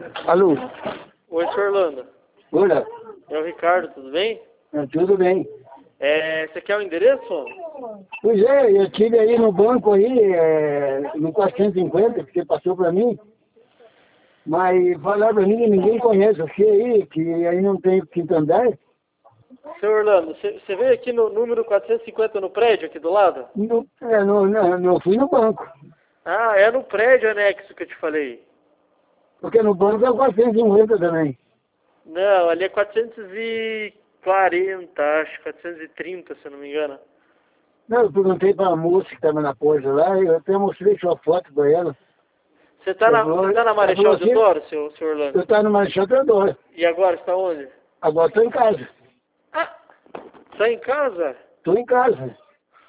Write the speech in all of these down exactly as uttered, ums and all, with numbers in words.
Alô? Oi, senhor Orlando. Olá. É o Ricardo, tudo bem? É, tudo bem. É, você quer o endereço? Pois é, eu tive aí no banco aí, é, no quatrocentos e cinquenta, que você passou para mim, mas falaram para mim que ninguém conhece você aí, que aí não tem quinto andar. Senhor Orlando, você, você veio aqui no número quatrocentos e cinquenta no prédio aqui do lado? Não, é, não, não, não fui no banco, Ah, é no prédio anexo que eu te falei. porque no banco é o quatrocentos e cinquenta também. Não, ali é quatrocentos e quarenta, acho, quatrocentos e trinta, se eu não me engano. Não, eu perguntei para a moça que estava na porta lá, eu até mostrei sua foto para ela. Você tá Ela na, falou, você tá na ela falou Marechal assim, Deodoro, seu, senhor eu Orlando? estava no Marechal Teodoro, E agora, você tá onde? agora estou em casa, Ah, tá em casa? estou em casa.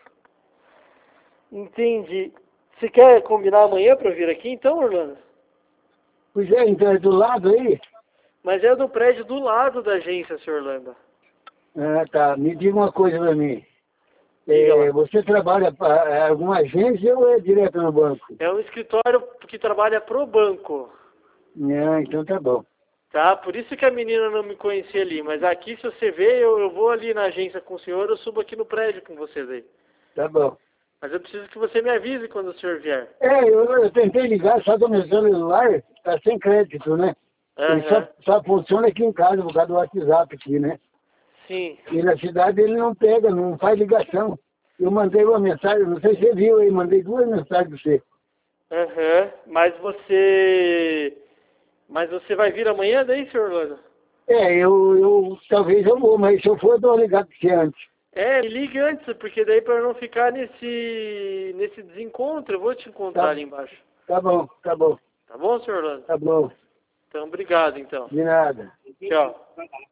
Entendi. Você quer combinar amanhã pra eu vir aqui então, Orlando? Pois é, então é do lado aí. Mas é do prédio do lado da agência, senhor Orlando. Ah, tá. Me diga uma coisa para mim. Diga É, lá. você trabalha para alguma agência ou é direto no banco? É um escritório que trabalha pro banco, Ah, então tá bom. tá? Por isso que a menina não me conhecia ali. Mas aqui, se você ver, eu, eu vou ali na agência com o senhor, eu subo aqui no prédio com vocês aí. Tá bom. Mas eu preciso que você me avise quando o senhor vier. É, eu, eu tentei ligar, só que o meu celular tá sem crédito, né? Ele só, Aham. só funciona aqui em casa por causa do WhatsApp aqui, né? Sim. E na cidade ele não pega, não faz ligação. Eu mandei uma mensagem, não sei se você viu aí, mandei duas mensagens para você. Aham. Mas você... Mas você vai vir amanhã daí, senhor Orlando? É, eu, eu talvez eu vou, mas se eu for, eu dou uma ligada para você antes. É, me ligue antes, porque daí para eu não ficar nesse, nesse desencontro, eu vou te encontrar Tá, ali embaixo. tá bom, tá bom, Tá bom, senhor Orlando? tá bom. Então, obrigado, então. De nada. Tchau.